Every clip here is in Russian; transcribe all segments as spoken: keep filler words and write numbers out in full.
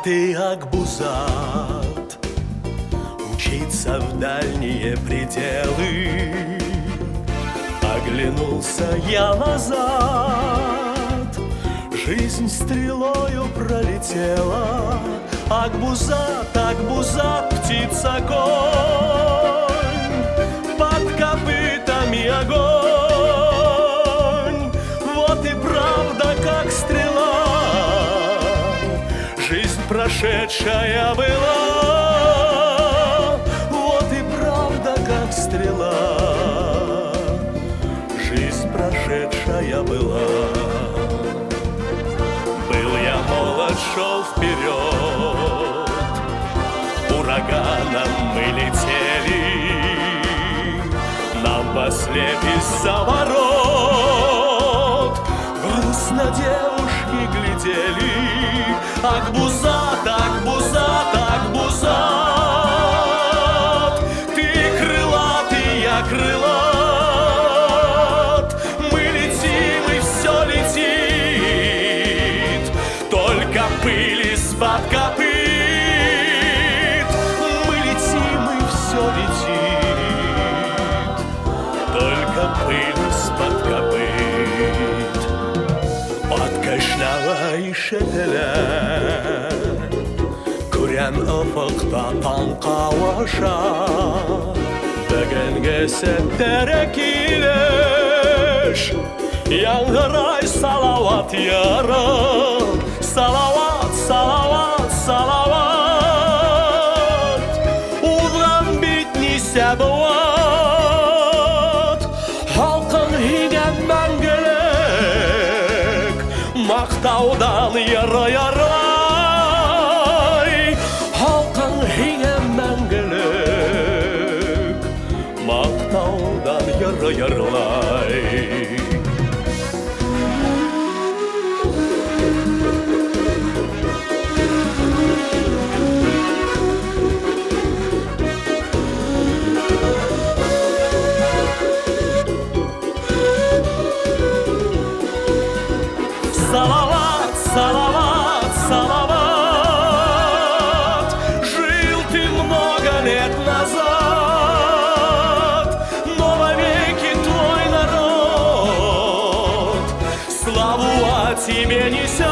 крылатый акбузат мчится в дальние пределы. Оглянулся я назад, жизнь стрелою пролетела. Акбузат, акбузат, птица конь, под копытами огонь. Вот и правда, как стрела, жизнь прошедшая была. Вот и правда, как стрела, жизнь прошедшая была. Был я молод, шел вперед, ураганом мы летели, нам послед из-за ворот грустно девушки глядели. Акбузат, акбузат, акбузат, ты крылатый, я крылат. Мы летим, и все летит, только пыль из-под копыт. Мы летим, и все летит, только пыль из-под копыт. Откашнала и шетеле, күрән офыкта таң кавыша. Бөгөнгө сәттәре килеш, яңгырай салават яры. Салават, салават, салават, уҙған бит нисә быуат. Халҡың һиңә мәңгелек, мақтаудан яры ярлай. Халқың һиңә мәңгелек, мақтаудан яры ярлай. Салават, салават, салават, жил ты много лет назад, но вовеки твой народ славу о тебе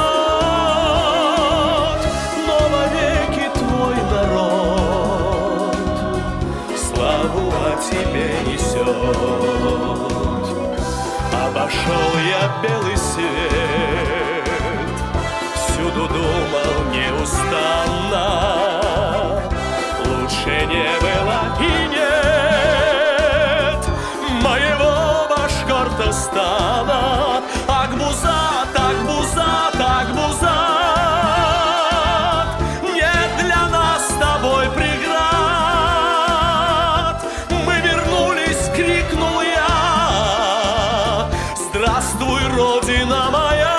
несет. Но вовеки твой народ славу о тебе несет. Обошел я белый свет, всюду думал неустанно, лучше не было и нет моего Башкортостана. Акбузат, акбузат, акбузат, нет для нас с тобой преград. Мы вернулись, крикнул я, здравствуй, Родина моя.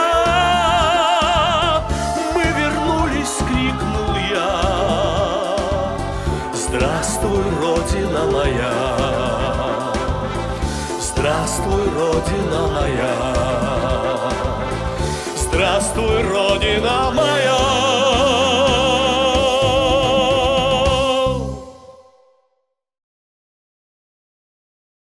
Мы вернулись, крикнул я, здравствуй, Родина моя. Здравствуй, Родина моя. Здравствуй, Родина моя.